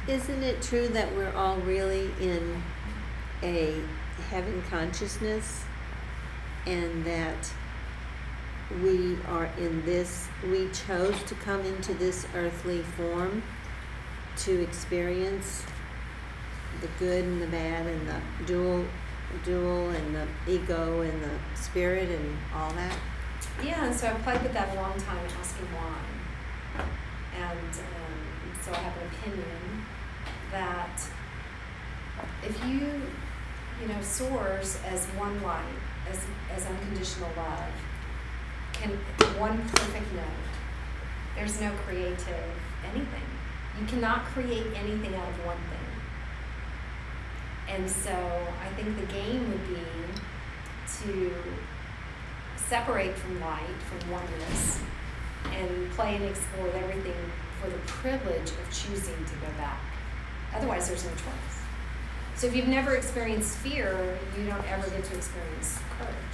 Isn't it true that we're all really in a heaven consciousness, and that we are in this, we chose to come into this earthly form to experience the good and the bad and the dual and the ego and the spirit and all that? Yeah, and so I played with that a long time, asking why. And so I have an opinion that if you source as one light, as unconditional love, can one perfect note. There's no creative anything. You cannot create anything out of one thing. And so I think the game would be to separate from light, from oneness, and play and explore everything for the privilege of choosing to go back. Otherwise, there's no choice. So if you've never experienced fear, you don't ever get to experience courage.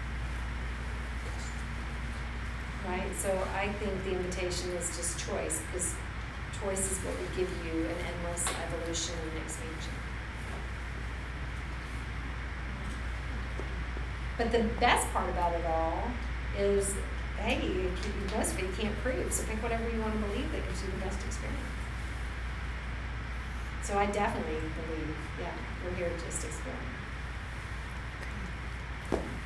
Right? So I think the invitation is just choice, because choice is what would give you an endless evolution and expansion. But the best part about it all is, hey, most of it you can't prove, so pick whatever you want to believe that gives you the best experience. So I definitely believe, we're here to just experiment.